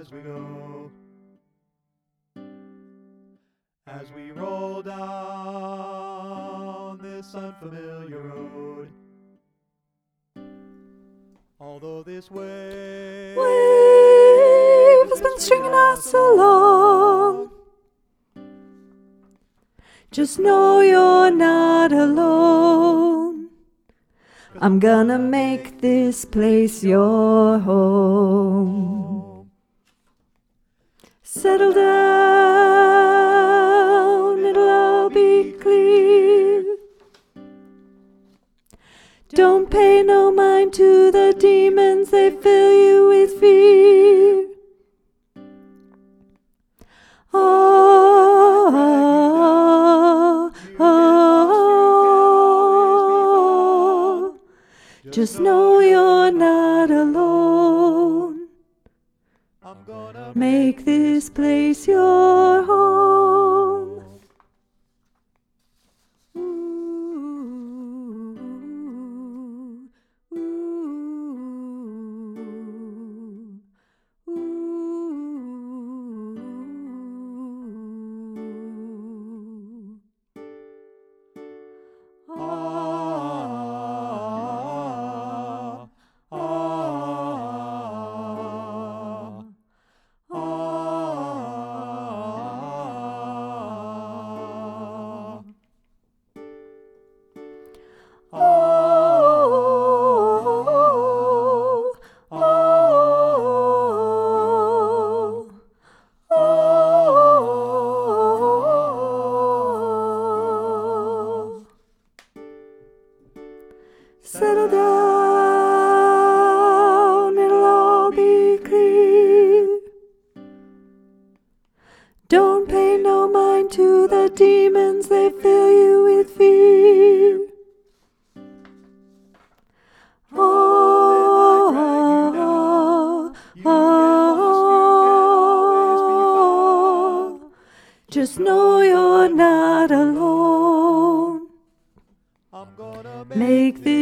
as we go. As we roll down this unfamiliar road, although this wave has been stringing us along, just know you're not alone. I'm gonna make this place your home. Settle down, it'll all be clear. Don't pay no mind to the demons, they fill you with fear. Oh, just know you're not alone. I'm gonna Make this place your home. Ooh, ooh, ooh. Settle down, it'll all be clear. Don't pay no mind to the demons, they fill you with fear. Oh, just know you're not alone. I'm gonna Make this